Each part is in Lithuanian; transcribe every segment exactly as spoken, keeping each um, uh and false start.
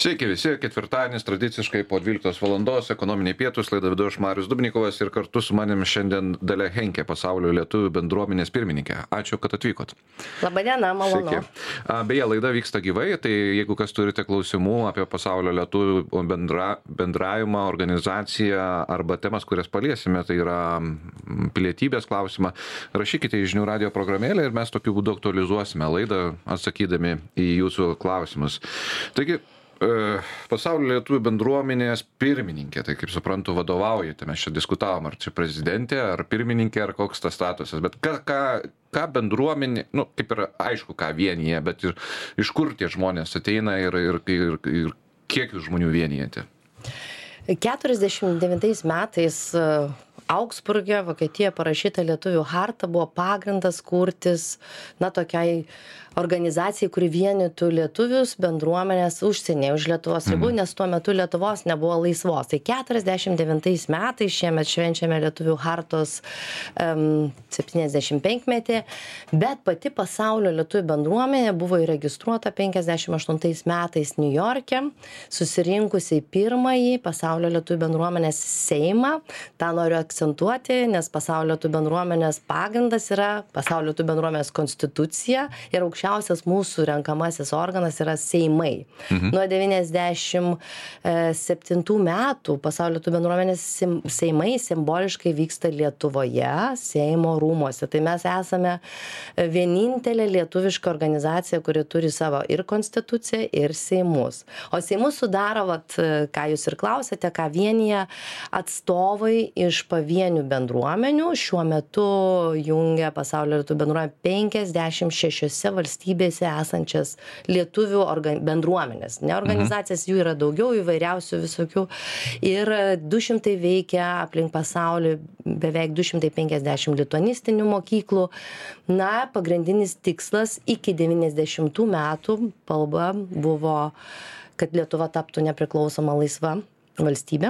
Sveiki visi, ketvirtadienis tradiciškai po dvyliktos valandos ekonominiai pietūs, laidą vedu aš Marius Dubnikovas ir kartu su manim šiandien Dalia Henkė, pasaulio lietuvių bendruomenės pirmininkė. Ačiū, kad atvykot. Labadiena, malonu. Sveiki. Beje, laida vyksta gyvai, tai jeigu kas turite klausimų apie pasaulio lietuvių bendra, bendravimą, organizaciją arba temas, kurias paliesime, tai yra pilietybės klausimą, rašykite į žinių radio programėlę ir mes tokiu būdu aktualizuosime laidą atsakydami į jūsų klausimus. Taigi, pasaulio lietuvių bendruomenės pirmininkė, tai kaip suprantu vadovaujate, mes čia diskutavom, ar čia prezidentė, ar pirmininkė, ar koks tas statusas, bet ką, ką, ką bendruomenė, nu, kaip ir aišku, ką vienyje, bet ir iš kur tie žmonės ateina ir, ir, ir, ir kiek jūs žmonių vienijate? keturiasdešimt devintais metais Augsburge, Vokietijoje parašyta lietuvių harta buvo pagrindas kurtis, na, tokiai organizacijai, kuri vienytų lietuvius bendruomenės užsienyje už Lietuvos ribų, nes tuo metu Lietuvos nebuvo laisvos. Tai keturiasdešimt devintais metais šiemet švenčiame lietuvių hartos um, septyniasdešimt penkmetį, bet pati pasaulio lietuvių bendruomenė buvo įregistruota penkiasdešimt aštuntais metais Niujorke, susirinkusi į pirmąjį pasaulio lietuvių bendruomenės Seimą. Ta noriu akcentuoti, nes pasaulio lietuvių bendruomenės pagrindas yra pasaulio lietuvių bendruomenės konstitucija ir aukščiausias mūsų renkamasis organas yra Seimai. Mhm. Nuo devyniasdešimt septintų metų pasaulio lietuvių bendruomenės Seimai simboliškai vyksta Lietuvoje, Seimo rūmuose. Tai mes esame vienintelė lietuviška organizacija, kuri turi savo ir konstituciją, ir Seimus. O Seimus sudaro, vat, ką jūs ir klausėte, ką vienyje atstovai iš pavienių bendruomenių. Šiuo metu jungia pasaulio lietuvių bendruomenė penkiasdešimt šešiose valstybėse esančias lietuvių organ... bendruomenės. Ne organizacijas, jų yra daugiau, įvairiausių visokių. Ir du šimtai veikia aplink pasaulį, beveik du šimtai penkiasdešimt lituanistinių mokyklų. Na, pagrindinis tikslas iki devyniasdešimtų metų kalba buvo, kad Lietuva taptų nepriklausoma laisva valstybė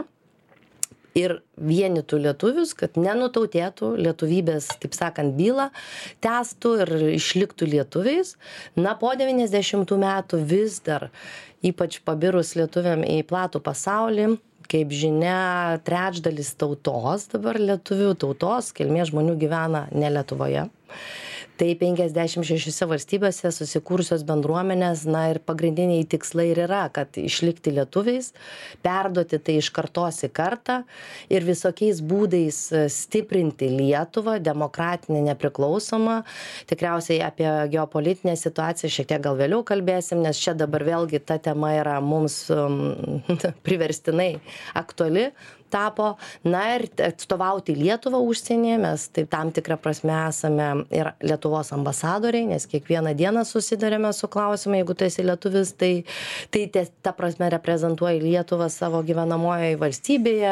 ir vienytų lietuvius, kad nenutautėtų lietuvybės, taip sakant, bylą, tęstų ir išliktų lietuviais. Na, po devyniasdešimtų metų vis dar, ypač pabirus lietuviam į platų pasaulį, kaip žinia, trečdalis tautos, dabar lietuvių tautos, kilmės žmonių gyvena ne Lietuvoje. Tai penkiasdešimt šešiose valstybėse susikūrusios bendruomenės, na ir pagrindiniai tikslai ir yra, kad išlikti lietuviais, perduoti tai iš kartos į kartą ir visokiais būdais stiprinti Lietuvą, demokratinę, nepriklausomą. Tikriausiai apie geopolitinę situaciją šiek tiek gal vėliau kalbėsim, nes čia dabar vėlgi ta tema yra mums um, priverstinai aktuali tapo. Na ir atstovauti Lietuvą užsienyje, mes taip tam tikrą prasme esame ir Lietuvos ambasadoriai, nes kiekvieną dieną susidarėme su klausimu, jeigu tu esi lietuvis, tai, tai ties, ta prasme reprezentuoji Lietuvą savo gyvenamojoje valstybėje,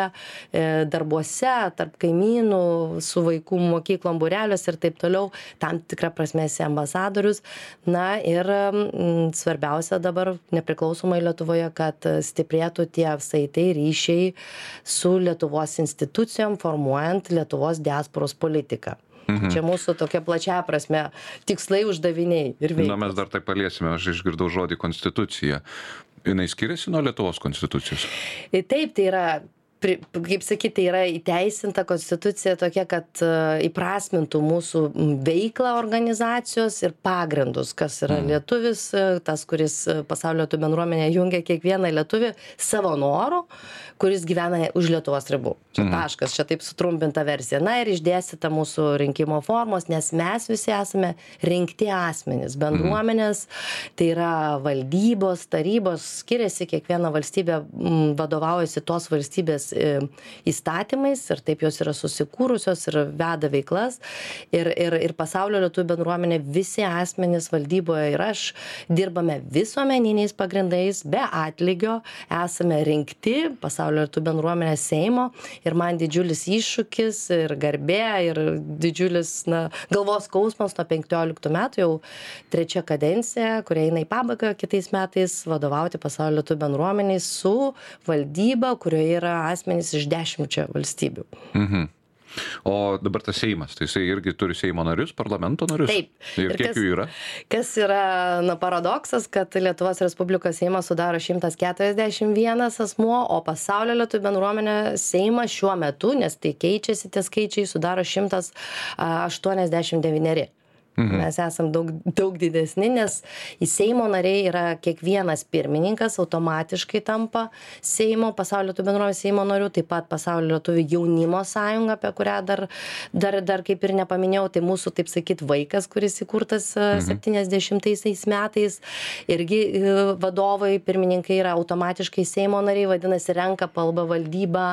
darbuose, tarp kaimynų, su vaikų mokyklom, būreliuose ir taip toliau, tam tikrą prasme esi ambasadorius. Na ir m, svarbiausia dabar nepriklausomai Lietuvoje, kad stiprėtų tie saitai ryšiai su Lietuvos institucijom, formuojant Lietuvos diasporos politiką. Mhm. Čia mūsų tokia plačiaja prasme tikslai, uždaviniai ir veiklos. Na, mes dar tai paliesime, aš išgirdau žodį konstitucija. Jinai skiriasi nuo Lietuvos konstitucijos? Taip, tai yra, kaip sakyti, tai yra įteisinta konstitucija tokia, kad įprasmintų mūsų veiklą organizacijos ir pagrindus, kas yra lietuvis, tas, kuris pasaulio lietuvių bendruomenė jungia kiekvieną lietuvį savo noru, kuris gyvena už Lietuvos ribų. Čia taškas, čia taip sutrumpinta versija. Na ir išdėstyta mūsų rinkimo formos, nes mes visi esame rinkti asmenys, bendruomenės, tai yra valdybos, tarybos, skiriasi kiekviena valstybė, vadovaujasi tos valstybės įstatymais ir taip jos yra susikūrusios ir veda veiklas. Ir, ir, ir pasaulio lietuvių bendruomenė, visi asmenys valdyboje ir aš dirbame visuomeniniais pagrindais, be atlygio, esame rinkti pasaulio lietuvių bendruomenės Seimo ir man didžiulis iššūkis ir garbė ir didžiulis, na, galvos skausmas nuo penkioliktų metų, jau trečia kadencija, kuria eina į pabaigą kitais metais, vadovauti pasaulio lietuvių bendruomeniai su valdyba, kurioje yra asmenys iš dešimčia valstybių. Mhm. O dabar tas Seimas, tai jisai irgi turi Seimo narius, parlamento narius? Taip. Ir, ir kiek kas, jų yra? Kas yra na, paradoksas, kad Lietuvos Respublikos Seimą sudaro šimtas keturiasdešimt vienas asmuo, o pasaulio lietuvių bendruomenė Seimą šiuo metu, nes tai keičiasi tie skaičiai, sudaro šimtas aštuoniasdešimt devyni. Mhm. Mes esam daug, daug didesni, nes į Seimo nariai yra kiekvienas pirmininkas automatiškai tampa Seimo, pasaulio lietuvių bendruomenės Seimo narių, taip pat pasaulio lietuvių jaunimo sąjunga, apie kurią dar, dar, dar kaip ir nepaminėjau, tai mūsų, taip sakyt, vaikas, kuris įkurtas mhm. septyniasdešimtaisiais metais, irgi vadovai, pirmininkai yra automatiškai Seimo nariai, vadinasi, renka palba valdybą,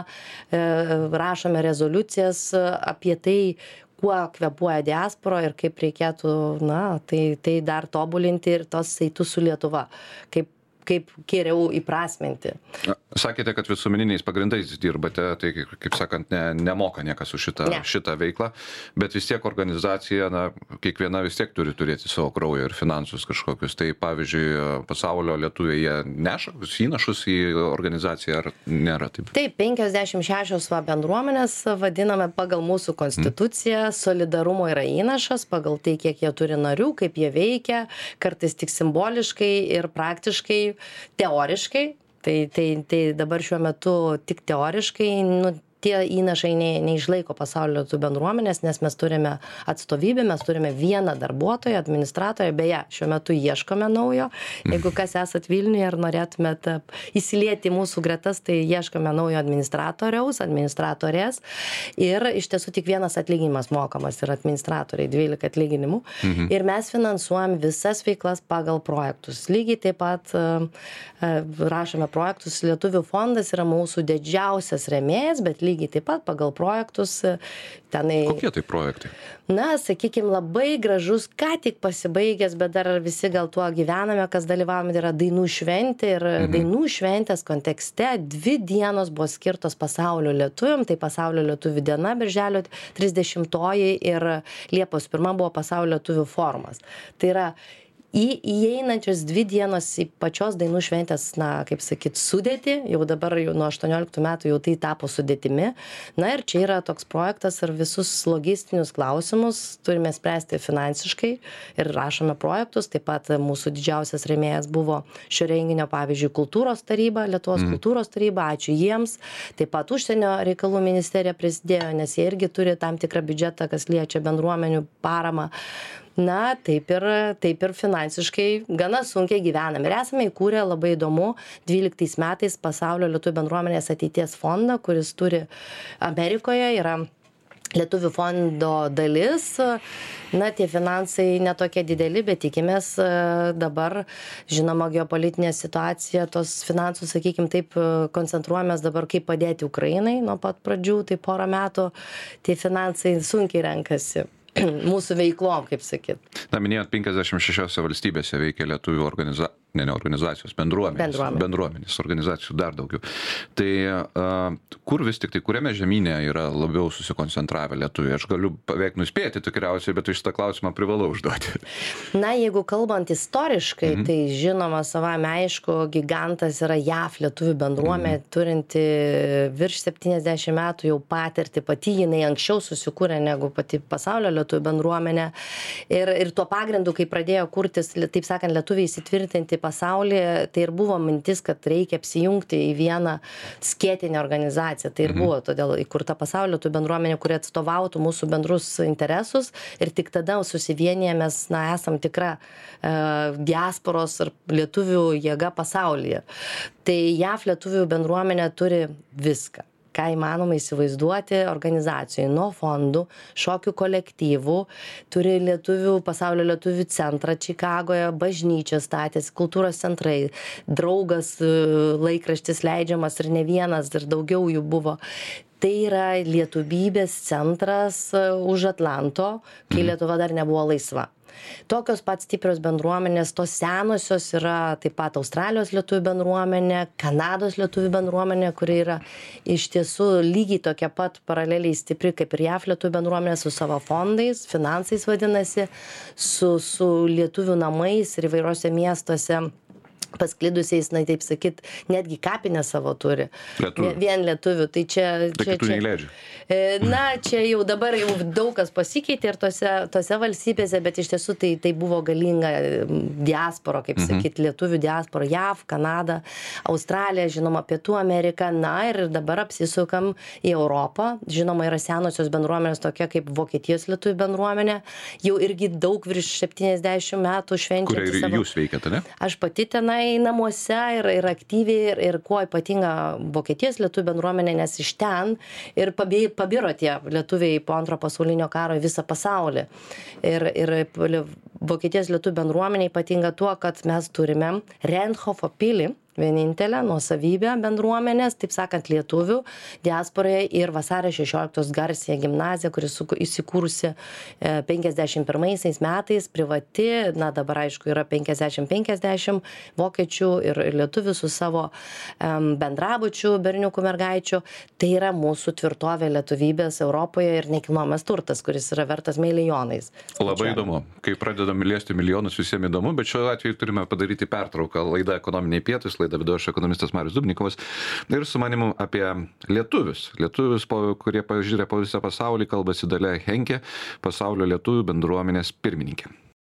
rašome rezoliucijas apie tai, kuo kvėpuoja diaspora ir kaip reikėtų, na, tai, tai dar tobulinti ir tos saitus su Lietuva, kaip, kaip geriau įprasminti. Sakėte, kad visuomeniniais pagrindais dirbate, tai kaip sakant, ne, nemoka niekas už šitą, ne. šitą veiklą, bet vis tiek organizacija, na, kiekviena vis tiek turi turėti savo kraują ir finansus kažkokius. Tai pavyzdžiui, pasaulio lietuviai jie neša įnašus į organizaciją ar nėra taip? Taip, penkiasdešimt šešios va, bendruomenės vadiname pagal mūsų konstituciją, hmm. solidarumo yra įnašas, pagal tai, kiek jie turi narių, kaip jie veikia, kartais tik simboliškai ir praktiškai, teoriškai. Tai, tai, tai dabar šiuo metu tik teoriškai, nu, tie įnašai ne, neišlaiko pasaulio lietuvių bendruomenės, nes mes turime atstovybę, mes turime vieną darbuotoją, administratorę, beje, šiuo metu ieškome naujo. Jeigu kas esat Vilniuje ir norėtumėt įsilieti mūsų gretas, tai ieškome naujo administratoriaus, administratorės. Ir iš tiesų tik vienas atlyginimas mokamas yra administratoriai, dvylika atlyginimų. Mhm. Ir mes finansuojam visas veiklas pagal projektus. Lygiai taip pat uh, rašome projektus. Lietuvių fondas yra mūsų didžiausias rėmėjas, bet lygiai taip pat pagal projektus. Tenai, kokie tai projektai? Na, sakykime, labai gražus, ką tik pasibaigęs, bet dar visi gal tuo gyvename, kas dalyvavome, yra dainų šventė. Ir mhm. dainų šventės kontekste dvi dienos buvo skirtos pasaulio lietuviam, tai pasaulio lietuvių diena, birželio trisdešimtoji ir Liepos pirma buvo pasaulio lietuvių forumas. Tai yra į įeinančios dvi dienos į pačios dainų šventės, na, kaip sakyt, sudėtį, jau dabar jau nuo aštuonioliktų metų jau tai tapo sudėtimi. Na ir čia yra toks projektas ir visus logistinius klausimus turime spręsti finansiškai ir rašome projektus. Taip pat mūsų didžiausias rėmėjas buvo šio renginio, pavyzdžiui, kultūros taryba, Lietuvos mm. kultūros taryba, ačiū jiems. Taip pat užsienio reikalų ministerija prisidėjo, nes jie irgi turi tam tikrą biudžetą, kas liečia bendruomenių paramą. Na, taip ir, taip ir finansiškai gana sunkiai gyvename. Ir esame įkūrę, labai įdomu, dvyliktais metais pasaulio lietuvių bendruomenės ateities fondą, kuris turi Amerikoje, yra lietuvių fondo dalis. Na, tie finansai netokie dideli, bet tikimės dabar, žinoma, geopolitinė situacija, tos finansus, sakykime, taip koncentruojamės dabar, kaip padėti Ukrainai nuo pat pradžių, tai porą metų tie finansai sunkiai renkasi. Mūsų veiklom, kaip sakyt. Na, minėjot, penkiasdešimt šešiose valstybėse veikia lietuvių organizacijos, ne, ne organizacijos, bendruomenės, Bendruomenė. bendruomenės, organizacijų dar daugiau. Tai uh, kur vis tik tai, kuriame žemynė yra labiau susikoncentravę lietuviai? Aš galiu beveik nuspėti tikriausiai, bet šitą klausimą privalau užduoti. Na, jeigu kalbant istoriškai, mhm. tai žinoma, savame aišku, gigantas yra J A V lietuvių bendruomenė, mhm. turinti virš septyniasdešimt metų jau patirtį, pati jinai anksčiau susikūrė negu pati pasaulio lietuvių bendruomenė. Ir, ir tuo pagrindu, kai pradėjo kurtis, taip sakant, lietuviai įsitvirtinti pasaulyje, tai ir buvo mintis, kad reikia apsijungti į vieną skėtinę organizaciją. Tai ir buvo todėl įkurta pasaulio lietuvių bendruomenė, kuri atstovautų mūsų bendrus interesus ir tik tada susivienyje mes, na, esam tikra e, diasporos ir lietuvių jėga pasaulyje. Tai J A V lietuvių bendruomenė turi viską, ką įmanoma įsivaizduoti organizacijai, nuo fondų, šokių kolektyvų, turi lietuvių, pasaulio lietuvių centrą Čikagoje, bažnyčią statėsi, kultūros centrai, draugas laikraštis leidžiamas ir ne vienas, ir daugiau jų buvo. Tai yra lietuvybės centras už Atlanto, kai Lietuva dar nebuvo laisva. Tokios pat stiprios bendruomenės, tos senosios yra taip pat Australijos lietuvių bendruomenė, Kanados lietuvių bendruomenė, kuri yra iš tiesų lygiai tokia pat paraleliai stipri kaip ir J A V lietuvių bendruomenė su savo fondais, finansais vadinasi, su, su lietuvių namais ir įvairiuose miestuose pasklidusiais, na taip sakyt, netgi kapinę savo turi. Lietuvių. Vien lietuvių. Tai čia... Tai čia, kitų čia neįleidžia. Na, čia jau dabar jau daug kas pasikeitė ir tose, tose valstybėse, bet iš tiesų tai, tai buvo galinga diaspora, kaip mhm. sakyt, lietuvių diaspora, J A V, Kanada, Australija, žinoma, Pietų Amerika, na ir dabar apsisukam į Europą. Žinoma, yra senosios bendruomenės tokia kaip Vokietijos lietuvių bendruomenė, jau irgi daug virš septyniasdešimt metų švenčianti savo. Kuria ir jūs veikiate, ne? Aš pati tenai namuose ir, ir aktyviai ir, ir kuo ypatinga Vokietijos lietuvių bendruomenė, nes iš ten ir pabė, pabiro tie lietuviai po antro pasaulinio karo į visą pasaulį. Ir, ir Vokietijos lietuvių bendruomenė ypatinga tuo, kad mes turime Renhofo pilį, vienintelę nuosavybę bendruomenės, taip sakant, lietuvių diasporoje ir vasario šešioliktos garsiąją gimnaziją, kuris įsikūrusi penkiasdešimt pirmaisiais metais, privati, na dabar aišku yra penkiasdešimt penkiasdešimt vokiečių ir, ir lietuvių su savo um, bendrabučių berniukų mergaičių. Tai yra mūsų tvirtovė lietuvybės Europoje ir nekilnojamas turtas, kuris yra vertas milijonais. Labai įdomu. Kai pradedam liesti milijonus, visiems įdomu, bet šiuo atveju turime padaryti pertrauką. Laida Ekonominiai pietūs, laida vedu aš ekonomistas Marius Dubnikovas ir su manimu apie lietuvius. Lietuvius, po, kurie pažiūrė po visą pasaulį, kalbasi Dalia Henke, pasaulio lietuvių bendruomenės pirmininkė.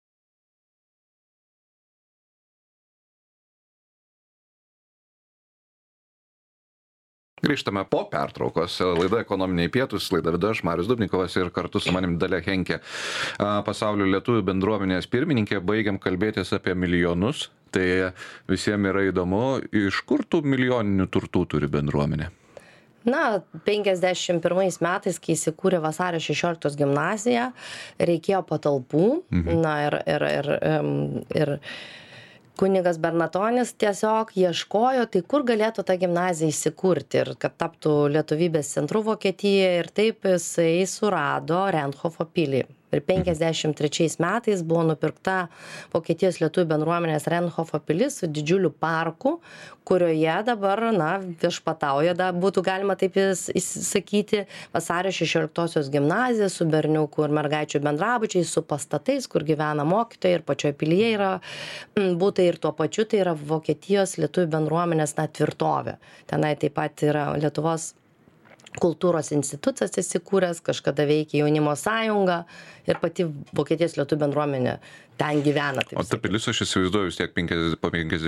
Grįžtame po pertraukos. Laida Ekonominiai pietūs, laida vedu aš Marius Dubnikovas ir kartu su manim Dalia Henke, pasaulio lietuvių bendruomenės pirmininkė. Baigiam kalbėtis apie milijonus. Tai visiems yra įdomu, iš kur tų milijoninių turtų turi bendruomenė? Na, penkiasdešimt pirmais metais, kai įsikūrė vasario šešioliktos gimnazija, reikėjo patalpų. Mhm. Na ir... ir, ir, ir, ir kunigas Bernatonis tiesiog ieškojo, tai kur galėtų ta gimnazija įsikurti ir kad taptų lietuvybės centru Vokietijoje, ir taip jisai surado Renhofo pilį. Ir penkiasdešimt trečiais metais buvo nupirkta Vokietijos lietuvių bendruomenės Renhofo pilis su didžiuliu parku, kurioje dabar, na, viešpatauja, da, būtų galima taip įsakyti, vasario šešioliktosios gimnazija su berniukų ir mergaičių bendrabučiais, su pastatais, kur gyvena mokytojai, ir pačioje pilyje yra būtai, ir tuo pačiu tai yra Vokietijos lietuvių bendruomenės, na, tvirtovė. Tenai taip pat yra Lietuvos kultūros institutas įsikūręs, kažkada veikia jaunimo sąjunga ir pati Vokietijos lietuvių bendruomenė ten gyvena. O ta pilis, aš įsivaizduoju, vis tiek po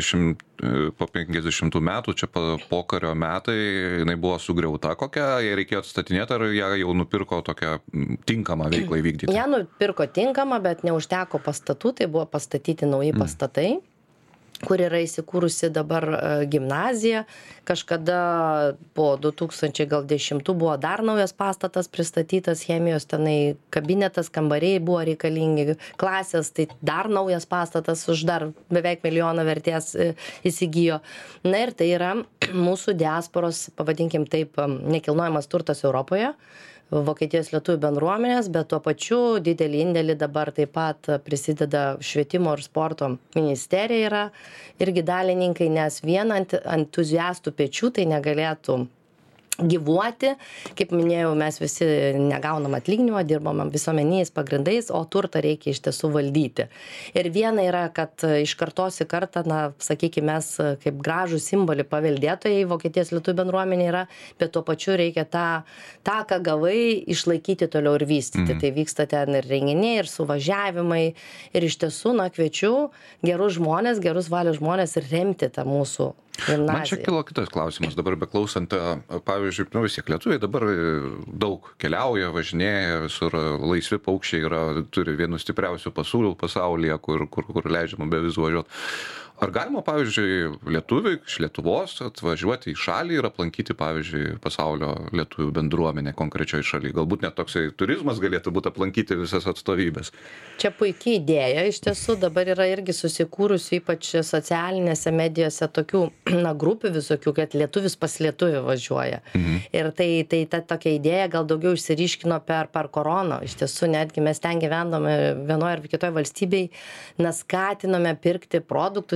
penkiasdešimtų metų, čia pokario metai, jinai buvo sugriauta kokia, jai reikėjo atstatinėti, ar ją jau nupirko tokią tinkamą veiklą įvykdyti? Ją nupirko tinkamą, bet neužteko pastatų, tai buvo pastatyti nauji pastatai. Mm. Kur yra įsikūrusi dabar gimnazija. Kažkada po du tūkstančiai dešimtų buvo dar naujas pastatas pristatytas, chemijos tenai kabinetas, kambariai buvo reikalingi, klasės, tai dar naujas pastatas už dar beveik milijoną vertės įsigijo. Na ir tai yra mūsų diasporos, pavadinkim taip, nekilnojamas turtas Europoje. Vokietijos lietuvių bendruomenės, bet tuo pačiu didelį indėlį dabar taip pat prisideda švietimo ir sporto ministerija yra irgi dalininkai, nes vien ant entuziastų pečių tai negalėtų gyvuoti. Kaip minėjau, mes visi negaunam atlyginimo, dirbam visuomeniniais pagrindais, o turtą reikia iš tiesų valdyti. Ir viena yra, kad iš kartos į kartą, na, sakykime, mes kaip gražų simbolį paveldėtojai Vokietijos lietuvių bendruomenė yra, bet tuo pačiu reikia tą, tą ką gavai, išlaikyti toliau ir vystyti. Mhm. Tai vyksta ten ir renginiai, ir suvažiavimai. Ir iš tiesų, na, kviečiu gerus žmonės, gerus valios žmonės ir remti tą mūsų gimnaziją. Man čia kilo kitas klausimas, dabar beklausant, pavyzdžiui, nu vis tiek lietuviai dabar daug keliauja, važinėja, visur laisvi paukščiai yra, turi vienų stipriausių pasaulių pasaulyje, kur, kur, kur leidžiama be vizų važiuoti. Ar galima, pavyzdžiui, lietuviai iš Lietuvos atvažiuoti į šalį ir aplankyti, pavyzdžiui, pasaulio lietuvių bendruomenę konkrečioje šalyje? Galbūt net toksai turizmas galėtų būti aplankyti visas atstovybės. Čia puikiai idėja, iš tiesų dabar yra irgi susikūrusių, ypač socialinėse medijose, tokių, na, grupių visokių, kad lietuvis pas lietuvį važiuoja. Mhm. Ir tai, tai ta tokia idėja gal daugiau išsiriškino per, per koroną. Iš tiesų, netgi mes ten gyvendome vienoje ar kitoje valstybėje, nes skatinome pirkti produktus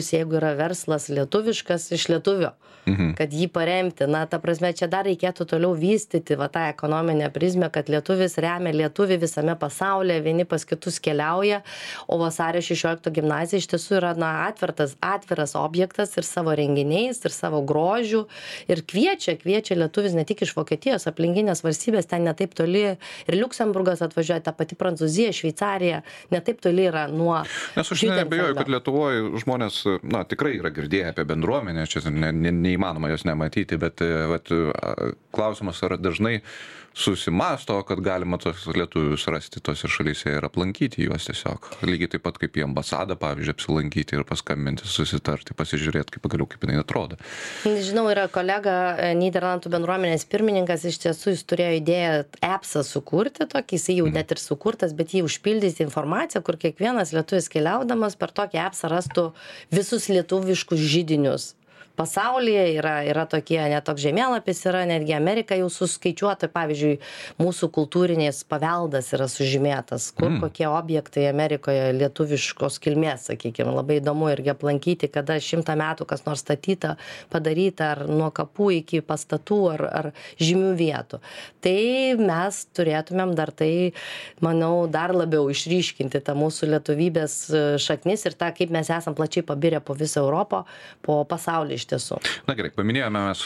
lietuvis, jeigu yra verslas lietuviškas, iš lietuvio, mhm. kad jį paremti. Na, ta prasme, čia dar reikėtų toliau vystyti va, tą ekonominę prizmę, kad lietuvis remia lietuvį visame pasaulyje, vieni pas kitus keliauja, o vasario šešiolikto gimnazija iš tiesų yra na, atvertas, atviras objektas ir savo renginiais, ir savo grožių, ir kviečia, kviečia lietuvis ne tik iš Vokietijos, aplinkinės valstybės, ten netaip toli, ir Liuksemburgas atvažiuoja, ta pati Prancūzija, Šveicarija, netaip toli yra nuo... Nes aš neabejoju, kad Lietuvoje žmonės, na, tikrai yra girdėję apie bendruomenę, čia ne, ne, neįmanoma jos nematyti, bet vat, klausimas, ar dažnai susimasto, kad galima tos lietuvius rasti tose šalyse ir aplankyti juos tiesiog. Lygiai taip pat kaip į ambasadą, pavyzdžiui, apsilankyti ir paskambinti, susitarti, pasižiūrėti, kaip pagaliau, kaip jinai atrodo. Žinau, yra kolega Nyderlandų bendruomenės pirmininkas, iš tiesų jis turėjo idėją appsą sukurti, tokį, jis jau net ir sukurtas, bet jį užpildyti informaciją, kur kiekvienas lietuvis keliaudamas per tokį appsą rastų visus lietuviškus židinius. Pasaulyje yra, yra tokie, net toks žemėlapis yra, netgi Amerika jau suskaičiuota, pavyzdžiui, mūsų kultūrinės paveldas yra sužymėtas, kur mm. kokie objektai Amerikoje lietuviškos kilmės, sakykime, labai įdomu irgi aplankyti, kada šimtą metų kas nors statyta, padaryta, ar nuo kapų iki pastatų, ar, ar žymių vietų. Tai mes turėtumėm dar tai, manau, dar labiau išryškinti tą mūsų lietuvybės šaknis ir tą, kaip mes esam plačiai pabirę po visą Europą, po pasaulį iš tiesų. Na gerai, paminėjome mes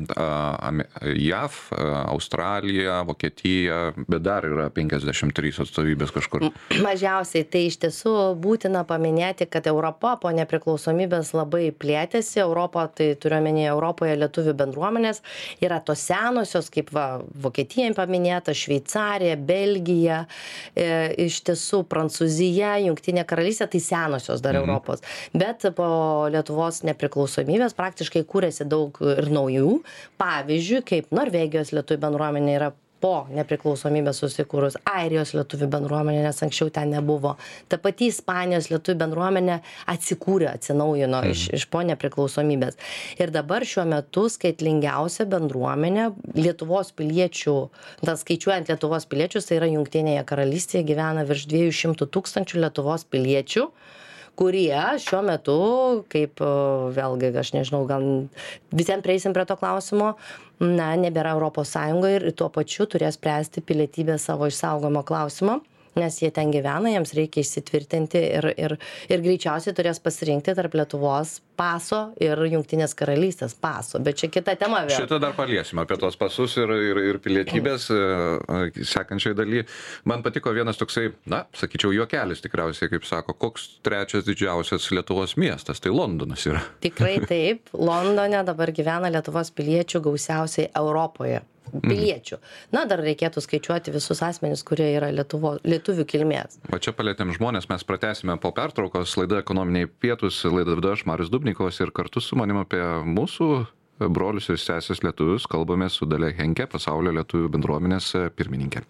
J A V, Australiją, Vokietiją, bet dar yra penkiasdešimt trys atstovybės kažkur. Mažiausiai, tai iš tiesų būtina paminėti, kad Europa po nepriklausomybės labai plėtėsi. Europa, tai turiuomenėje Europoje lietuvių bendruomenės, yra tos senosios, kaip va, Vokietija paminėta, Šveicarija, Belgija, e, iš tiesų Prancūzija, Jungtinė karalystė, tai senosios dar mhm. Europos. Bet po Lietuvos nepriklausomybės praktiškai kūrėsi daug ir naujų. Pavyzdžiui, kaip Norvegijos lietuvių bendruomenė yra po nepriklausomybės susikūrus, Airijos lietuvių bendruomenė, nes anksčiau ten nebuvo. Ta pati Ispanijos lietuvių bendruomenė atsikūrė, atsinaujino mhm. iš, iš po nepriklausomybės. Ir dabar šiuo metu skaitlingiausia bendruomenė Lietuvos piliečių, tas skaičiuojant Lietuvos piliečius, tai yra Jungtinėje karalystėje gyvena virš dviejų šimtų tūkstančių Lietuvos piliečių, kurie šiuo metu, kaip vėlgi, aš nežinau, gal visiems prieisim prie to klausimo, na, nebėra Europos Sąjungoje ir tuo pačiu turės spręsti pilietybės savo išsaugojimo klausimą, nes jie ten gyvena, jiems reikia įsitvirtinti ir, ir, ir greičiausiai turės pasirinkti tarp Lietuvos paso ir Jungtinės karalystės paso. Bet čia kita tema vėl. Šitą dar paliesime apie tos pasus ir, ir, ir pilietybės sekančiai daly. Man patiko vienas toksai, na, sakyčiau, juokelis tikriausiai, kaip sako, koks trečias didžiausias Lietuvos miestas, tai Londonas yra. Tikrai taip, Londone dabar gyvena Lietuvos piliečių gausiausiai Europoje. Piliečių. Na, dar reikėtų skaičiuoti visus asmenis, kurie yra Lietuvo, lietuvių kilmės. Va čia palėtėm žmonės, mes pratęsime po pertraukos. Laida Ekonominiai pietūs, laida vedu aš, Marius Dubnikovas, ir kartu su manim apie mūsų brolius ir sesės lietuvius kalbame su Dalia Henke, pasaulio lietuvių bendruomenės pirmininkė.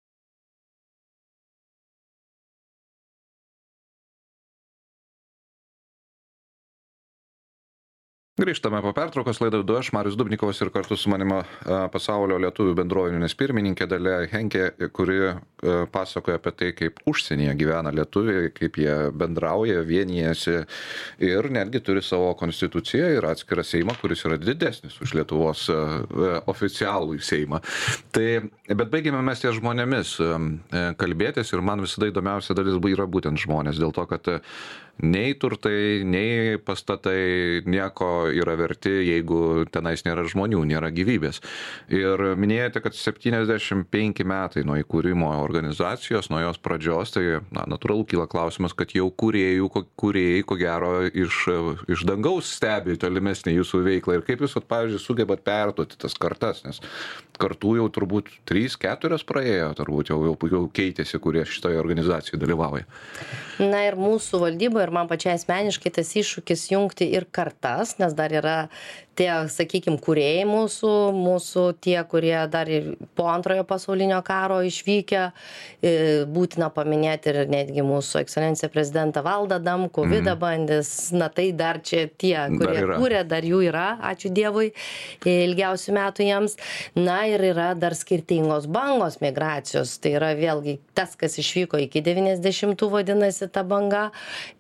Grįžtame po pertraukos, laidą vedu aš, Marius Dubnikovas, ir kartu su manimi pasaulio lietuvių bendruomenės pirmininkė Dalia Henke, kuri pasakoja apie tai, kaip užsienyje gyvena lietuviai, kaip jie bendrauja, vienijasi ir netgi turi savo konstituciją ir atskirą Seimą, kuris yra didesnis už Lietuvos oficialų Seimą. Tai, bet baigėme mes ties žmonėmis kalbėtis ir man visada įdomiausia dalis yra būtent žmonės, dėl to, kad nei turtai, nei pastatai nieko yra verti, jeigu tenais nėra žmonių, nėra gyvybės. Ir minėjote, kad septyniasdešimt penki metai nuo įkūrimo organizacijos, nuo jos pradžios, tai na, natūralu kyla klausimas, kad jau kūrėjų, kūrėjai, ko gero, iš, iš dangaus stebi tolimesnį jūsų veiklą. Ir kaip jūs, pavyzdžiui, sugebat perduoti tas kartas, nes kartų jau turbūt trys keturios praėjo, turbūt jau, jau, jau keitėsi, kurie šitoje organizacijoje dalyvauja. Na ir mūsų valdyboje, ir man pačiai asmeniškai tas iššūkis jungti ir kartas, nes dar yra tie, sakykime, kūrėjai mūsų, mūsų tie, kurie dar ir po antrojo pasaulinio karo išvykę, būtina paminėti ir netgi mūsų ekscelencija prezidentą Valdą Adamkų, mm. Vidą Bandis, na tai dar čia tie, kurie kūrė, dar jų yra, ačiū Dievui, ilgiausių metų jiems. Na ir yra dar skirtingos bangos migracijos, tai yra vėlgi tas, kas išvyko iki devyniasdešimtų vadinasi ta banga, ir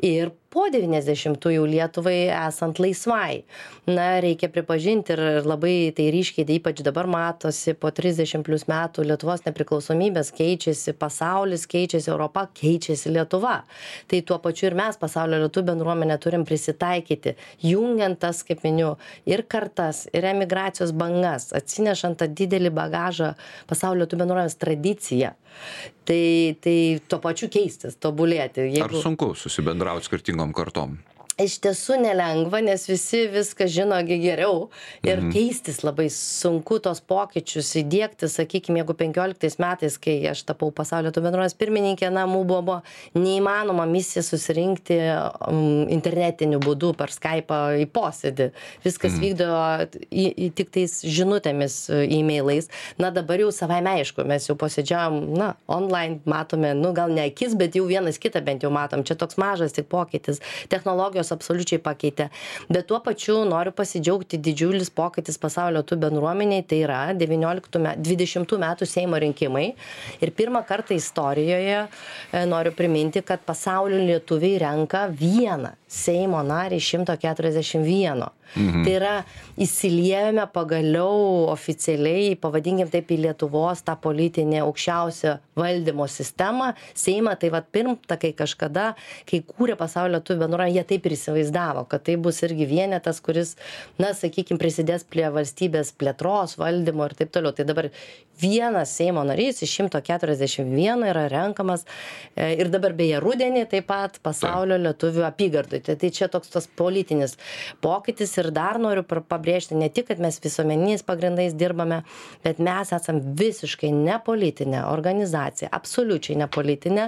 po devyniasdešimtųjų Lietuvai esant laisvai. Na, reikia pripažinti ir labai tai ryškiai, tai ypač dabar matosi, po trisdešimt plus metų Lietuvos nepriklausomybės keičiasi, pasaulis keičiasi, Europa keičiasi, Lietuva. Tai tuo pačiu ir mes, pasaulio lietuvių bendruomenė, turim prisitaikyti, jungiant tas, kaip miniu, ir kartas, ir emigracijos bangas, atsinešant tą didelį bagažą pasaulio lietuvių bendruomenės tradiciją. Tai, tai tuo pačiu keistis, tobulėti. Jeigu... Ar sunku susibendrauti skirtingom kartom? Iš tiesų nelengva, nes visi viską žino geriau ir mhm. keistis labai sunku tos pokyčius įdiegti, sakykime, jeigu penkioliktais metais, kai aš tapau pasaulio lietuvių bendruomenės pirmininkė, na, mūsų buvo neįmanoma misija susirinkti um, internetiniu būdu per Skype'ą į posėdį. Viskas mhm. vykdo į, į, tik tais žinutėmis, e-mailais. Na, dabar jau savaime aišku, mes jau posėdžiavom, na, online matome, nu, gal ne akis, bet jau vienas kitą bent jau matom. Čia toks mažas tik pokytis. Technologijos absoliučiai pakeitė. Bet tuo pačiu noriu pasidžiaugti didžiulis pokytis pasaulio lietuvių bendruomeniai, tai yra dvidešimtų metų Seimo rinkimai. Ir pirmą kartą istorijoje e, noriu priminti, kad pasaulio lietuviai renka vieną Seimo narį iš šimto keturiasdešimt vieno. Mhm. Tai yra, įsiliejame pagaliau oficialiai, pavadinkim taip, į Lietuvos tą politinę aukščiausią valdymo sistemą. Seimą, tai vat pirmtakai kažkada, kai kūrė pasaulio lietuvių bendruomenė, jie taip ir įsivaizdavo, kad tai bus irgi vienetas, kuris, na, sakykim, prisidės prie valstybės plėtros, valdymo ir taip toliau. Tai dabar vienas Seimo narys iš šimto keturiasdešimt vieno yra renkamas e, ir dabar beje rudenį taip pat pasaulio lietuvių apygardoj. Tai, tai čia toks tas politinis pokytis. Ir dar noriu pabrėžti ne tik, kad mes visuomeniniais pagrindais dirbame, bet mes esam visiškai nepolitinė organizacija, absoliučiai nepolitinė,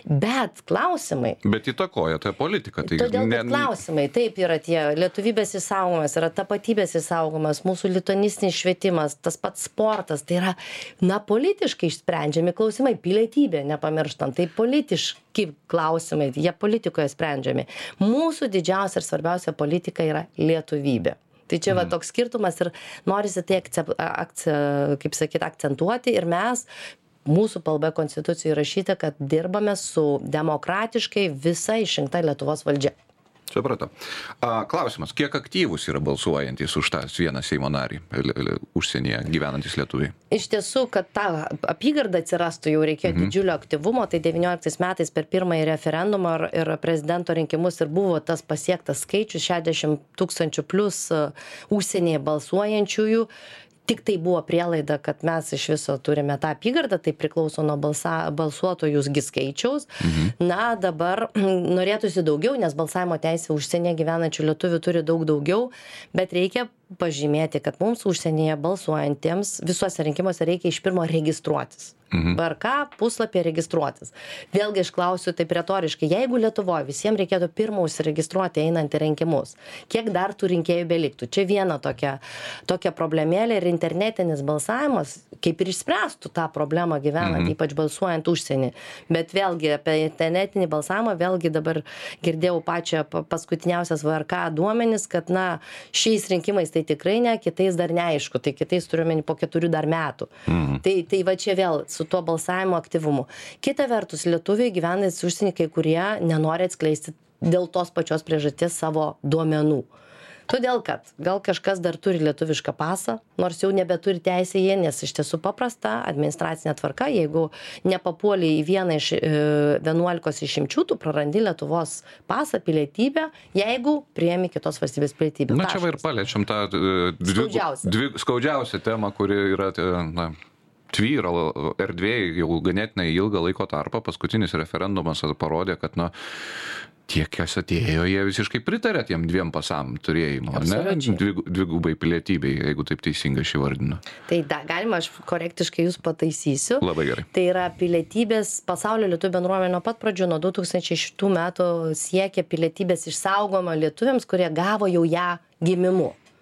bet klausimai. Bet įtakoja tą politiką. Tai todėl, kad ne... klausimai, taip yra tie lietuvybės įsaugomas, yra tapatybės įsaugomas, mūsų lituanistinis švietimas, tas pats sportas, tai yra, na, politiškai išsprendžiami klausimai, pilietybė, nepamirštant, tai politiški klausimai, jie politikoje sprendžiami. Mūsų didžiausia ir svarbiausia politika yra lietuvybė. Tai čia va toks skirtumas ir norisi tai akcep, akce, kaip sakyt, akcentuoti ir mes, mūsų P L B konstitucijoje įrašyta, kad dirbame su demokratiškai visa išrinkta Lietuvos valdžia. Supratau. Klausimas, kiek aktyvūs yra balsuojantys už tą vieną Seimo narį užsienyje gyvenantys lietuviai? Iš tiesų, kad ta apygarda atsirastų, jau reikėjo mhm. didžiulio aktyvumo, tai devynioliktais metais per pirmąjį referendumą ir prezidento rinkimus ir buvo tas pasiektas skaičius šešiasdešimt tūkstančių plus užsienyje balsuojančiųjų. Tik tai buvo prielaida, kad mes iš viso turime tą apygardą, tai priklauso nuo balsa, balsuotojusgi skaičiaus. Mhm. Na, dabar norėtųsi daugiau, nes balsavimo teisė užsienyje gyvenančių lietuvių turi daug daugiau, bet reikia pažymėti, kad mums užsienyje balsuojantiems visuose rinkimuose reikia iš pirmo registruotis. Mhm. V R K puslapyje registruotis. Vėlgi aš klausiu taip retoriškai, jeigu Lietuvoje visiems reikėtų pirmą užsiregistruoti einant į rinkimus, kiek dar tų rinkėjų beliktų? Čia viena tokia, tokia problemėlė ir internetinis balsavimas kaip ir išspręstų tą problemą gyvenant, mhm. ypač balsuojant užsienį. Bet vėlgi apie internetinį balsavimą, vėlgi dabar girdėjau pačią paskutiniausias V R K duomenis, kad na, šiais rinkimais tai tikrai ne, kitais dar neaišku, tai kitais turiuomenį po keturių dar metų. Mhm. Tai, tai va čia vėl su tuo balsavimo aktyvumu. Kita vertus, lietuviai gyvenantys užsienį, kai kurie nenori atskleisti dėl tos pačios priežasties savo duomenų. Todėl, kad gal kažkas dar turi lietuvišką pasą, nors jau nebeturi teisę jie, nes iš tiesų paprasta administracinė tvarka, jeigu nepapuolė į vieną iš e, vienuolikos išimčių, tu prarandi Lietuvos pasą, pilietybę, jeigu priemi kitos valstybės pilietybę. Na čia va ir paliečiam tą dvi, skaudžiausią. Dvi, skaudžiausią temą, kuri yra, na, tvyro erdvėje jau ganėtinai ilgą laiko tarpą. Paskutinis referendumas parodė, kad, na, tie, kas atėjo, jie visiškai pritarė tiem dviem pasam turėjimo, ne? Dvig, dvigubai pilietybei, jeigu taip teisingai šį vardinu. Tai da, galima, aš korektiškai jūs pataisysiu. Labai gerai. Tai yra pilietybės, pasaulio lietuvių bendruomenė nuo pat pradžių, nuo du tūkstančiai šeštų metų siekia pilietybės išsaugomą lietuviams, kurie gavo jau ją gimimu.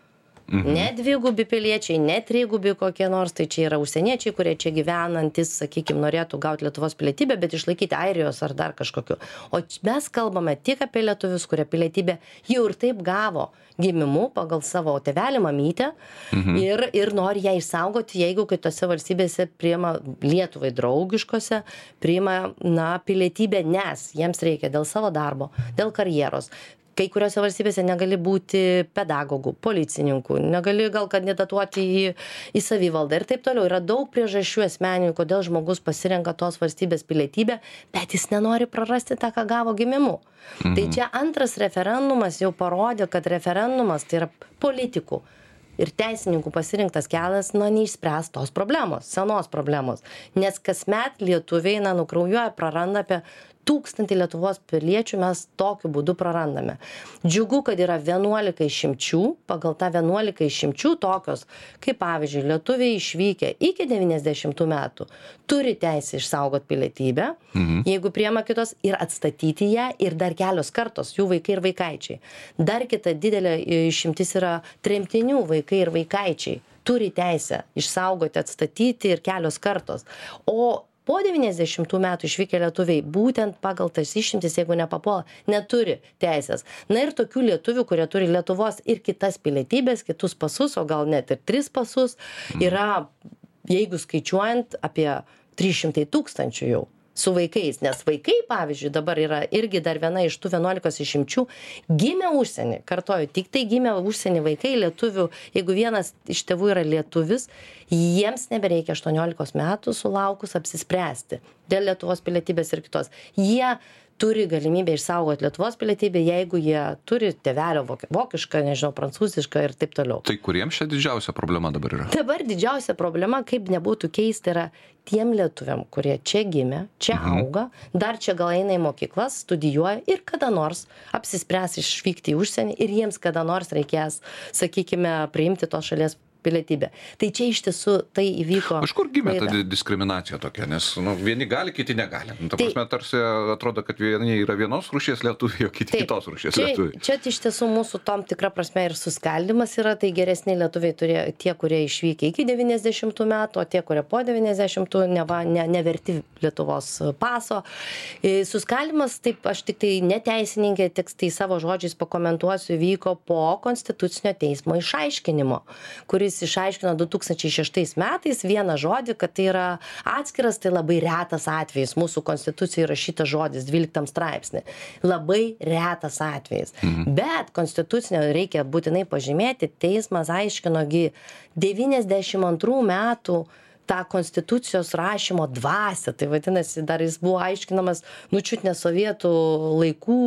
Mhm. Ne dvigubi piliečiai, ne trigubi kokie nors, tai čia yra užsieniečiai, kurie čia gyvenantis, sakykime, norėtų gauti Lietuvos pilietybę, bet išlaikyti Airijos ar dar kažkokiu. O mes kalbame tik apie lietuvius, kurie pilietybę jau ir taip gavo gimimu pagal savo tėvelį, mamytę mhm. ir, ir nori ją išsaugoti, jeigu kitose valstybėse priima Lietuvai draugiškose, priima na, pilietybę, nes jiems reikia dėl savo darbo, dėl karjeros. Kai kuriuose valstybėse negali būti pedagogų, policininkų, negali gal kandidatuoti į, į savivaldą ir taip toliau. Yra daug priežasčių asmeninių, kodėl žmogus pasirenka tos valstybės pilietybę, bet jis nenori prarasti tą, ką gavo gimimu. Mhm. Tai čia antras referendumas jau parodė, kad referendumas tai yra politikų ir teisininkų pasirinktas kelias, na, neišspręs tos problemos, senos problemos. Nes kasmet lietuviai, na, nukraujuoja, praranda apie tūkstantį Lietuvos piliečių mes tokiu būdu prarandame. Džiugu, kad yra vienuolika išimčių, pagal tą vienuolika išimčių tokios, kaip pavyzdžiui, lietuviai išvykę iki devyniasdešimtų metų turi teisę išsaugoti pilietybę, mhm. jeigu priema kitos, ir atstatyti ją, ir dar kelios kartos, jų vaikai ir vaikaičiai. Dar kita didelė išimtis yra tremtinių vaikai ir vaikaičiai. Turi teisę išsaugoti, atstatyti ir kelios kartos. O po devyniasdešimtų metų išvykę lietuviai, būtent pagal tas išimtis, jeigu nepapuola, neturi teisės. Na ir tokių lietuvių, kurie turi Lietuvos ir kitas pilietybės, kitus pasus, o gal net ir tris pasus, yra, jeigu skaičiuojant, apie trys šimtai tūkstančių jau su vaikais. Nes vaikai, pavyzdžiui, dabar yra irgi dar viena iš tų vienuolikos išimčių, gimė užsienį, kartoju, tik tai gimė užsienį vaikai lietuvių, jeigu vienas iš tėvų yra lietuvis, jiems nebereikia aštuoniolikos metų sulaukus apsispręsti dėl Lietuvos pilietybės ir kitos. Jie turi galimybę išsaugoti Lietuvos pilietybę, jeigu jie turi tėvelio vokišką, nežinau, prancūzišką ir taip toliau. Tai kuriems čia didžiausia problema dabar yra? Dabar didžiausia problema, kaip nebūtų keista, yra tiem lietuviam, kurie čia gimė, čia mhm. auga, dar čia gal eina į mokyklas, studijuoja ir kada nors apsispręs išvykti į užsienį ir jiems kada nors reikės, sakykime, priimti tos šalies pilietybė. Tai čia iš tiesų tai įvyko. Iš kur gimė ta diskriminacija tokia, nes nu, vieni gali, kiti negali. Nu, ta prasme, tai, tarsi atrodo, kad vieni yra vienos rūšies lietuviai, o kiti taip, kitos rūšies čia, lietuviai. Čia iš tiesų mūsų tom tikra prasme ir suskaldimas yra, tai geresni lietuviai turėjo tie, kurie išvykę iki devyniasdešimtų metų, o tie, kurie po devyniasdešimtų neva, ne, neverti Lietuvos paso. Suskaldimas, taip aš tik tai neteisininkė, tik tai savo žodžiais pakomentuosiu, vyko po Konstitucinio teismo išaiškinimo, kuris išaiškino du tūkstančiai šeštais metais vieną žodį, kad tai yra atskiras, tai labai retas atvejis. Mūsų konstitucijoje įrašytas žodis dvyliktam straipsnį. Labai retas atvejis. Mhm. Bet konstitucinio reikia būtinai pažymėti, teismas aiškinogi devyniasdešimt antrų metų tą konstitucijos rašymo dvasią. Tai vadinasi, dar jis buvo aiškinamas nučiut ne sovietų laikų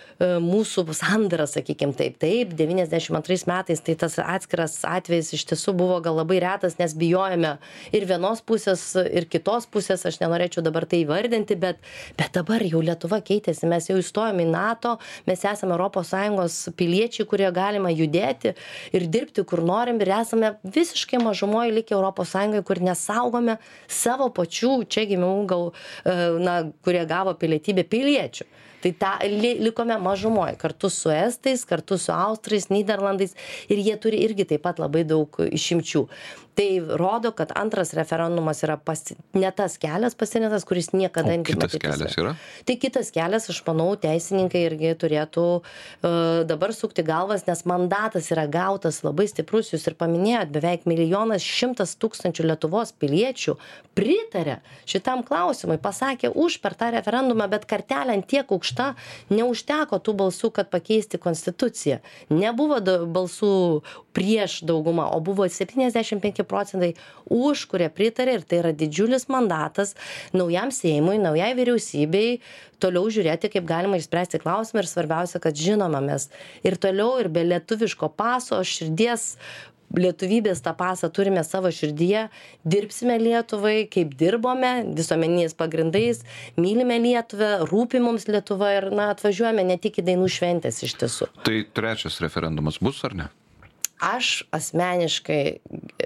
mūsų sandara, sakykim taip. Taip, devyniasdešimt antrais metais tai tas atskiras atvejis iš tiesų buvo gal labai retas, nes bijojame ir vienos pusės, ir kitos pusės, aš nenorėčiau dabar tai įvardinti, bet, bet dabar jau Lietuva keitėsi, mes jau įstojome į NATO, mes esame Europos Sąjungos piliečiai, kurie galima judėti ir dirbti, kur norim, ir esame visiškai mažumoje likę Europos Sąjungoje, kur nesaugome savo pačių čia gimimų, gal, na, kurie gavo pilietybę piliečių. Tai tą likome mažumoje, kartu su Estais, kartu su Austrais, Nyderlandais, ir jie turi irgi taip pat labai daug išimčių. Tai rodo, kad antras referendumas yra pasi... ne tas kelias pasirinktas, kuris niekada kitas kelias yra? Tai kitas kelias, aš manau, teisininkai irgi turėtų uh, dabar sukti galvas, nes mandatas yra gautas labai stiprus, jūs ir paminėjot, beveik milijonas šimtas tūkstančių Lietuvos piliečių pritarė šitam klausimui, pasakė už per tą referendumą, bet kartelė ant tiek aukšta, neužteko tų balsų, kad pakeisti konstituciją. Nebuvo balsų prieš daugumą, o buvo septyniasdešimt penki procentai už, kurie pritarė, ir tai yra didžiulis mandatas naujam Seimui, naujai vyriausybei toliau žiūrėti, kaip galima išspręsti klausimą, ir svarbiausia, kad žinoma mes ir toliau, ir be lietuviško paso, širdies lietuvybės tą pasą turime savo širdyje, dirbsime Lietuvai, kaip dirbome, visuomeniniais pagrindais, mylime Lietuvą, rūpi mums Lietuva ir, na, atvažiuojame ne tik į dainų šventės iš tiesų. Tai trečias referendumas bus ar ne? Aš asmeniškai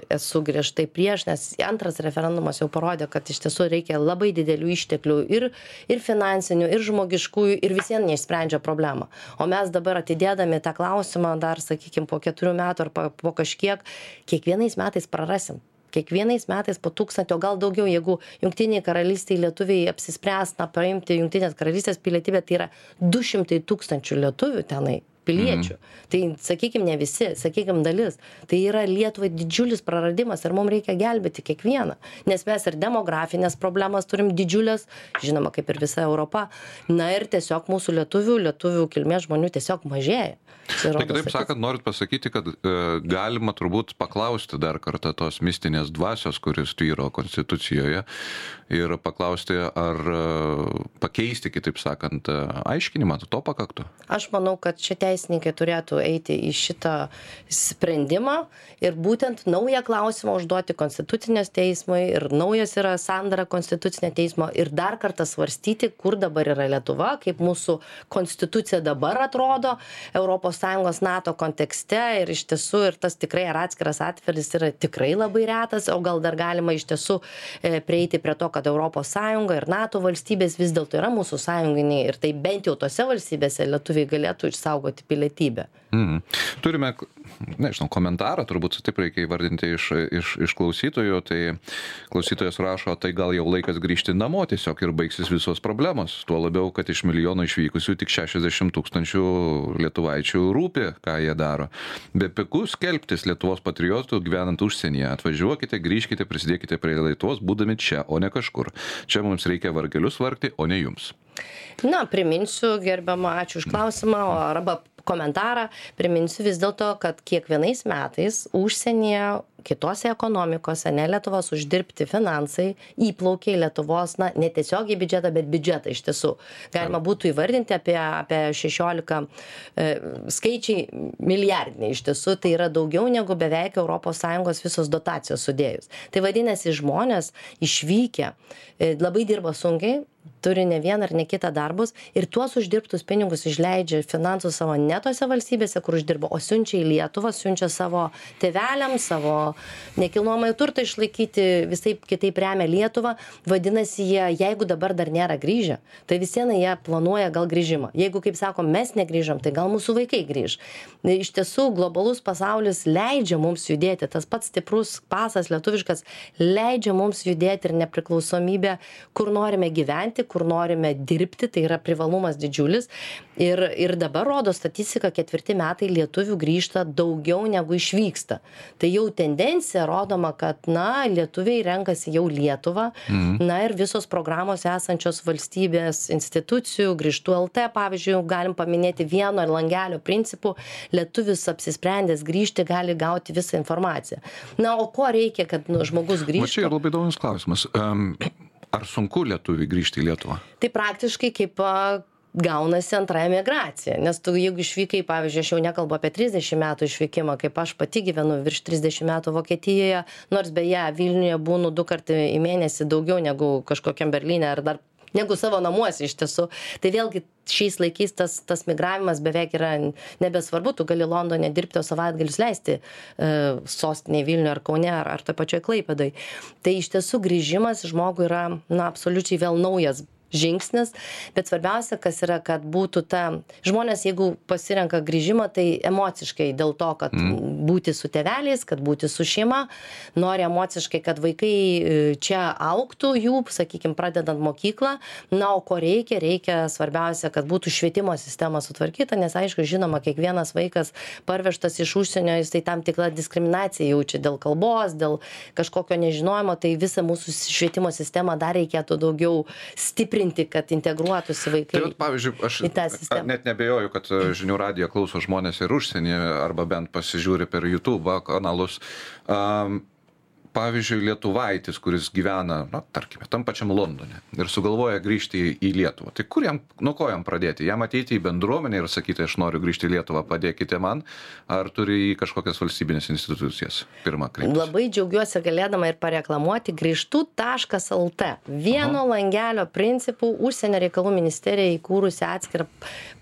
esu griežtai prieš, nes antras referendumas jau parodė, kad iš tiesų reikia labai didelių išteklių ir, ir finansinių, ir žmogiškųjų, ir visiems neišsprendžia problemą. O mes dabar atidėdami tą klausimą dar, sakykime, po keturių metų ar po, po kažkiek, kiekvienais metais prarasim. Kiekvienais metais po tūkstantį, o gal daugiau, jeigu Jungtiniai karalystėje lietuviai apsispręs, na, paimti Jungtinės karalystės pilietybę, tai yra du šimtai tūkstančių lietuvių tenai piliečių. Mhm. Tai, sakykime, ne visi, sakykime, dalis. Tai yra Lietuvai didžiulis praradimas ir mums reikia gelbėti kiekvieną. Nes mes ir demografinės problemas turim didžiulės, žinoma, kaip ir visa Europa. Na ir tiesiog mūsų lietuvių, lietuvių kilmės žmonių tiesiog mažėja. Tai kitaip sakant, norit pasakyti, kad e, galima turbūt paklausti dar kartą tos mistinės dvasios, kuris tvyro konstitucijoje, ir paklausti, ar e, pakeisti, kitaip sakant, aiškinimą, to pakaktų? Aš manau, kad čia teisininkai turėtų eiti į šitą sprendimą ir būtent naują klausimą užduoti Konstitucinės teismui ir naujas yra sandara Konstitucinė teismo ir dar kartą svarstyti, kur dabar yra Lietuva, kaip mūsų konstitucija dabar atrodo Europos Sąjungos NATO kontekste ir iš tiesų ir tas tikrai ar atskiras atvelis yra tikrai labai retas, o gal dar galima iš tiesų e, prieiti prie to, kad Europos Sąjunga ir NATO valstybės vis dėlto yra mūsų sąjunginiai ir tai bent jau tose valstybėse lietuviai galėtų išsaugoti pilietybę. Mm. Turime, nežinau, komentarą, turbūt taip reikia įvardinti iš, iš, iš klausytojų, tai klausytojas rašo, tai gal jau laikas grįžti namo tiesiog ir baigsis visos problemos, tuo labiau, kad iš milijono išvykusių tik šešiasdešimt tūkstančių lietuvaičių rūpi, ką jie daro. Bepigu skelbtis Lietuvos patriotų gyvenant užsienyje, atvažiuokite, grįžkite, prisidėkite prie Lietuvos, būdami čia, o ne kažkur. Čia mums reikia vargelius vargti, o ne jums. Na, priminsiu, gerbiama, ačiū už klausimą, o arba komentarą, priminsiu vis dėlto, kad kiekvienais metais užsienyje, kitose ekonomikose, ne Lietuvos uždirbti finansai įplaukia į Lietuvos, na, netiesiogiai į biudžetą, bet biudžetą iš tiesų. Galima būtų įvardinti apie, apie šešiolika e, skaičiai milijardiniai iš tiesų, tai yra daugiau negu beveik Europos Sąjungos visos dotacijos sudėjus. Tai vadinasi, žmonės išvykę e, labai dirba sunkiai, turi ne vieną ar ne kitą darbus ir tuos uždirbtus pinigus išleidžia finansų savo ne tose valstybėse, kur uždirba, o siunčia į Lietuvą, siunčia savo tėveliams, savo nekilnojamąjį turtą išlaikyti, visaip kitaip remia Lietuvą. Vadinasi, jie, jeigu dabar dar nėra grįžę, tai vis viena jie planuoja gal grįžimą. Jeigu, kaip sakom, mes negrįžom, tai gal mūsų vaikai grįž. Iš tiesų, globalus pasaulis leidžia mums judėti, tas pats stiprus pasas lietuviškas leidžia mums judėti ir nepriklausomybė, kur norime gyventi, kur norime dirbti, tai yra privalumas didžiulis. Ir, ir dabar rodo statistika, ketvirti metai lietuvių grįžta daugiau negu išvyksta. Tai jau tendencija rodoma, kad, na, lietuviai renkasi jau Lietuvą, mhm. na ir visos programos esančios valstybės institucijų, grįžtų L T, pavyzdžiui, galim paminėti vieno langelio principų, lietuvis apsisprendęs grįžti gali gauti visą informaciją. Na, o ko reikia, kad nu, žmogus grįžtų? Va čia yra labai įdomus klausimas. Um... Ar sunku lietuviai grįžti į Lietuvą? Tai praktiškai kaip a, gaunasi antrąją migraciją. Nes tu, jeigu išvykai, pavyzdžiui, aš jau nekalbu apie trisdešimt metų išvykimą, kaip aš pati gyvenu virš trisdešimt metų Vokietijoje, nors beje, Vilniuje būnu du kartai į mėnesį daugiau negu kažkokiam Berlyne ar dar negu savo namuose iš tiesų. Tai vėlgi šiais laikais tas, tas migravimas beveik yra nebesvarbu, tu gali Londone dirbti, o savaitgalius leisti e, sostinėje Vilniuje ar Kaune ar, ar toj pačioj Klaipėdoj. Tai iš tiesų grįžimas žmogui yra, na, absoliučiai vėl naujas žingsnis, bet svarbiausia, kas yra, kad būtų ta, žmonės, jeigu pasirenka grįžimą, tai emociškai dėl to, kad mm. būti su tėveliais, kad būti su šeima, nori emociškai, kad vaikai čia augtų jų, sakykime, pradedant mokyklą, na, o ko reikia, reikia svarbiausia, kad būtų švietimo sistema sutvarkyta, nes aišku, žinoma, kiekvienas vaikas parvežtas iš užsienio, jis tai tam tikra diskriminacija jaučia dėl kalbos, dėl kažkokio nežinojimo, tai visą mūsų švietimo sistemą dar reikėtų daugiau stiprinti, kad integruotųsi vaikai. Tai, pavyzdžiui, aš net nebejoju, kad žinių radijo klauso žmonės ir užsienyje, arba bent pasižiūri per YouTube kanalus. Um, pavyzdžiui, lietuvaitis, kuris gyvena, na, tarkime, tam pačiam Londone ir sugalvoja grįžti į, į Lietuvą. Tai kur jam, nuo ko jam pradėti? Jam ateiti į bendruomenę ir sakyti, aš noriu grįžti į Lietuvą, padėkite man, ar turi į kažkokias valstybinės institucijas pirmą kreiptis? Labai džiaugiuosi galėdama ir pareklamuoti grįžtų taškas lt. Vieno Aha. langelio principų užsienio reikalų ministerija įkūrusi atskirą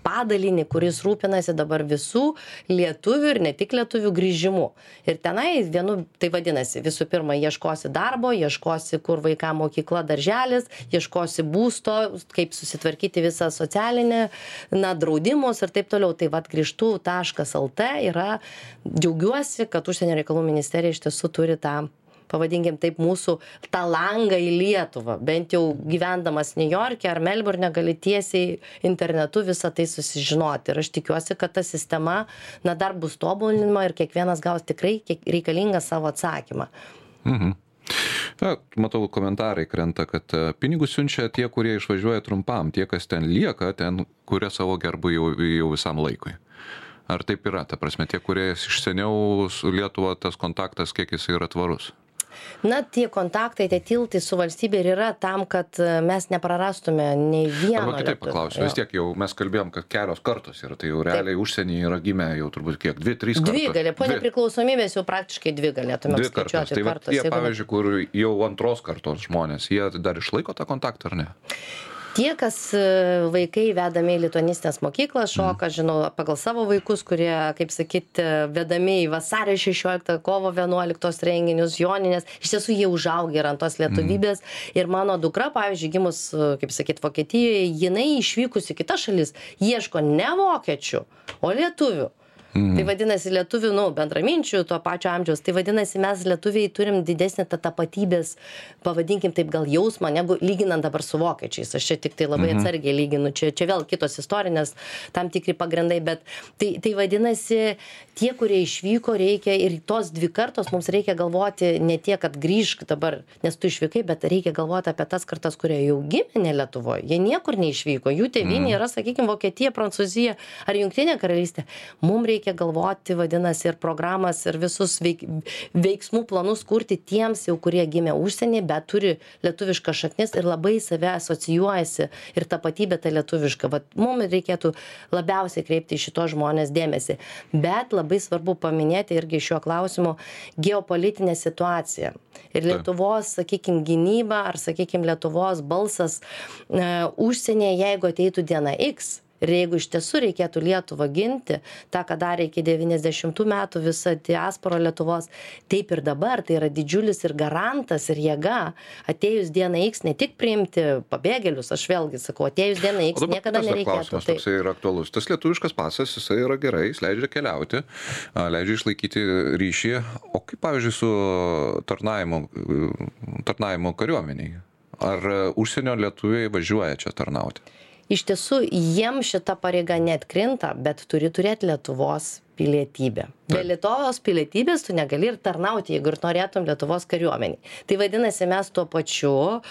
padalinį, kuris rūpinasi dabar visų lietuvių ir ne tik lietuvių grįžimu. Ir tenai vienu, tai vadinasi, visų pirma, ieškosi darbo, ieškosi, kur vaikam mokykla, darželis, ieškosi būsto, kaip susitvarkyti visą socialinę, na, draudimus ir taip toliau. Tai vad grįžtų taškas el t yra, džiaugiuosi, kad užsienio reikalų ministerija iš tiesų turi tą, pavadinkim taip, mūsų tą langą į Lietuvą. Bent jau gyvendamas New York'e ar Melburne gali tiesiai internetu visą tai susižinoti. Ir aš tikiuosi, kad ta sistema, na, dar bus tobulinima ir kiekvienas gaus tikrai reikalingą savo atsakymą. Mhm. Na, matau, komentarai krenta, kad pinigus siunčia tie, kurie išvažiuoja trumpam, tie, kas ten lieka, ten kuria savo gerbų jau, jau visam laikui. Ar taip yra? Ta prasme, tie, kurie iš seniau su Lietuva, tas kontaktas, kiek jis yra tvarus? Na, tie kontaktai, tie tiltai su valstybė ir yra tam, kad mes neprarastume nei vieno. Arba kitaip paklausiu, vis tiek jau mes kalbėjom, kad kelios kartos yra, tai jau realiai užsienyje yra gimę jau turbūt kiek, dvi, trys kartos. Dvi galė, po nepriklausomybės jau praktiškai dvi galėtume dvi skaičiuoti kartos. Tai kartos. Tai jie, pavyzdžiui, kur jau antros kartos žmonės, jie dar išlaiko tą kontaktą ar ne? Tie, kas vaikai vedami į lituanistinės mokyklas, šoka, žinau, pagal savo vaikus, kurie, kaip sakyti, vedami į vasario šešioliktą, kovo vienuoliktos renginius, joninės, iš tiesų jie užaugę yra ant tos lietuvybės. Mm. Ir mano dukra, pavyzdžiui, gimus, kaip sakyti, Vokietijoje, jinai išvykus į kitas šalis, ieško ne vokiečių, o lietuvių. Mm. Tai vadinasi lietuvių, nu, bendraminčių, to pačio amžiaus. Tai vadinasi, mes lietuviai turim didesnį tą tapatybės, pavadinkim taip, gal jausmą, negu lyginant dabar su vokiečiais. Aš čia tik tai labai mm-hmm. atsargiai lyginu. Čia, čia vėl kitos istorinės tam tikri pagrindai, bet tai, tai vadinasi, tie, kurie išvyko, reikia ir tos dvi kartos mums reikia galvoti ne tiek, kad grįžk dabar, nes tu išvykai, bet reikia galvoti apie tas kartas, kurie jau gimė ne Lietuvoje. Jie niekur neišvyko. Jų tėvynė mm. yra, sakykime, Vokietija, Prancūzija ar Jungtinė karalystė. Mums reikia galvoti, vadinasi, ir programas, ir visus veik, veiksmų planus kurti tiems jau, kurie gimė užsienį, bet turi lietuvišką šaknis ir labai save asocijuojasi ir tapatybė ta lietuviška. Vat mums reikėtų labiausiai kreipti į šitos žmonės dėmesį. Bet labai svarbu paminėti irgi šiuo klausimu geopolitinę situaciją. Ir Lietuvos, sakykime, gynyba ar, sakykime, Lietuvos balsas e, užsienyje, jeigu ateitų diena X, ir jeigu iš tiesų reikėtų Lietuvą ginti, tą, ką darė iki devyniasdešimtų metų visa diaspora Lietuvos, taip ir dabar, tai yra didžiulis ir garantas ir jėga, atėjus diena X, ne tik priimti pabėgėlius, aš vėlgi sakau, atėjus diena X, niekada nereikėtų. Klausimas toksai yra aktualus. Tas lietuviškas pasas, jisai yra gerai, jis leidžia keliauti, leidžia išlaikyti ryšį, o kaip, pavyzdžiui, su tarnavimu, tarnavimu kariuomeniai? Ar užsienio lietuviai važiuoja čia tarnauti? Iš tiesų, jiem šita pareiga net krinta, bet turi turėti Lietuvos pilietybę. Be Lietuvos pilietybės tu negali ir tarnauti, jeigu ir norėtum Lietuvos kariuomeniai. Tai vadinasi, mes tuo pačiu,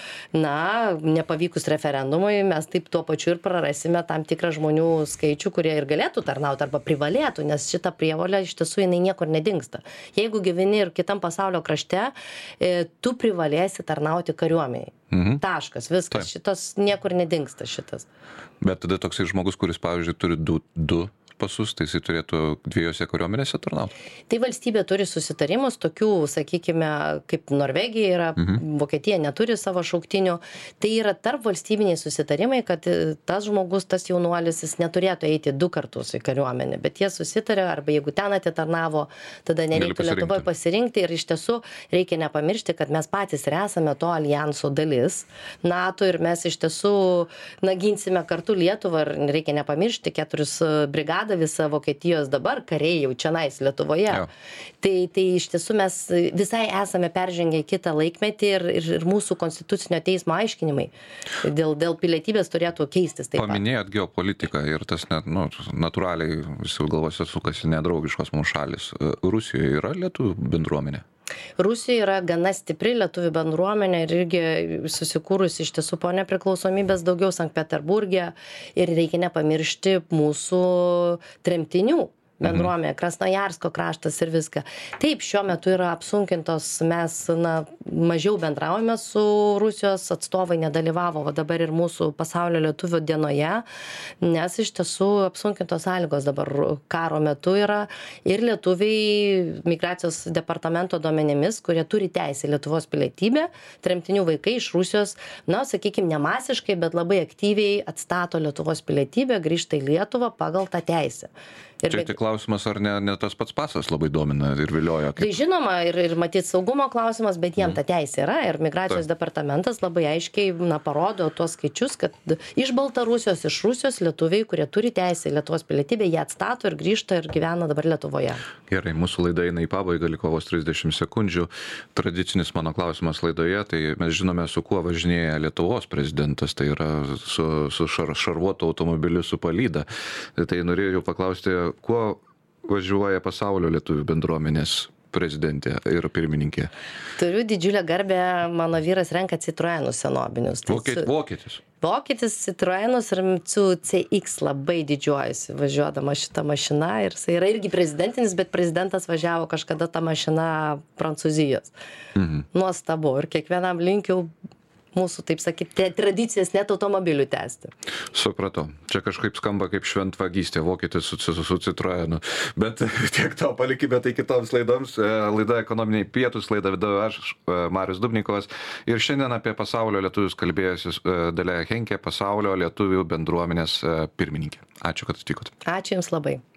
na, nepavykus referendumui, mes taip tuo pačiu ir prarasime tam tikrą žmonių skaičių, kurie ir galėtų tarnauti arba privalėtų, nes šita prievolė iš tiesų jinai niekur nedingsta. Jeigu gyveni ir kitam pasaulio krašte, tu privalėsi tarnauti kariuomeniai. Mhm. Taškas, viskas. Taip. Šitas niekur nedingsta šitas. Bet tada toksai žmogus, kuris, pavyzdžiui, turi du, du pasus, tai jisai turėtų dviejose kariuomenėse tarnauti? Tai valstybė turi susitarimus, tokių, sakykime, kaip Norvegija yra, mhm. Vokietija neturi savo šauktinių. Tai yra tarp valstybiniai susitarimai, kad tas žmogus, tas jaunuolis, jis neturėtų eiti du kartus į kariuomenę, bet jie susitarė, arba jeigu ten atitarnavo, tada nereiktų Lietuvoje pasirinkti. Ir iš tiesų reikia nepamiršti, kad mes patys ir esame to alijanso dalis, NATO, ir mes iš tiesų, na, ginsime kartu Lietuvą, ir reikia nepamiršti keturis brigadas visa Vokietijos dabar kariai jau čionais Lietuvoje. Tai, tai iš tiesų mes visai esame peržengę kitą laikmetį ir, ir, ir mūsų konstitucinio teismo aiškinimai dėl, dėl pilietybės turėtų keistis. Taip Paminėjot geopolitiką ir tas net, nu, natūraliai visi galvose sukasi nedraugiškos mums šalis. Rusijoje yra lietuvių bendruomenė? Rusijoje yra gana stipri lietuvių bendruomenė ir irgi susikūrusi iš tiesų po nepriklausomybės daugiau Sankt Peterburge, ir reikia nepamiršti mūsų tremtinių. bendruomenė, mhm. Krasnojarsko kraštas ir viską. Taip, šiuo metu yra apsunkintos, mes na, mažiau bendraujame su Rusijos atstovai, nedalyvavo va, dabar ir mūsų pasaulio lietuvių dienoje, nes iš tiesų apsunkintos sąlygos dabar karo metu yra ir lietuviai migracijos departamento duomenimis, kurie turi teisę Lietuvos pilietybę, tremtinių vaikai iš Rusijos, na, sakykime, nemasiškai, bet labai aktyviai atstato Lietuvos pilietybę, grįžta į Lietuvą pagal tą teisę. Ir Čia tik klausimas, ar ne, ne tas pats pasas labai domina ir vilioja? Kaip... Tai žinoma, ir, ir matyt saugumo klausimas, bet jiem ta teisė yra ir migracijos Taip. departamentas labai aiškiai na, parodo tuos skaičius, kad iš Baltarusijos, iš Rusijos lietuviai, kurie turi teisę į Lietuvos pilietybę, jie atstato ir grįžta ir gyvena dabar Lietuvoje. Gerai, mūsų laida eina į pabaigą, liko vos trisdešimt sekundžių. Tradicinis mano klausimas laidoje, tai mes žinome, su kuo važinėja Lietuvos prezidentas, tai yra su, su šar, šarvuotu automobiliu su palyda. Tai norėjau paklausti, kuo važiuoja pasaulio lietuvių bendruomenės prezidentė ir pirmininkė? Turiu didžiulę garbę, mano vyras renka Citroenus senobinius. Tai Vokiet, su... Vokietis. Vokietis Citroenus ir su C X labai didžiuojasi važiuodama šitą mašiną ir jis yra irgi prezidentinis, bet prezidentas važiavo kažkada tą mašiną Prancūzijos. Mhm. Nuostabu ir kiekvienam linkiu mūsų, taip sakyti, tradicijas net automobilių tęsti. Supratau. Čia kažkaip skamba kaip šventvagystė, vokietis su, su, su Citroenu. Bet tiek to palikime tai kitoms laidoms. Laida Ekonominiai pietūs, laida vedu aš, Marius Dubnikovas. Ir šiandien apie pasaulio lietuvius kalbėjusi Dalia Henkė, pasaulio lietuvių bendruomenės pirmininkė. Ačiū, kad atvykote. Ačiū Jums labai.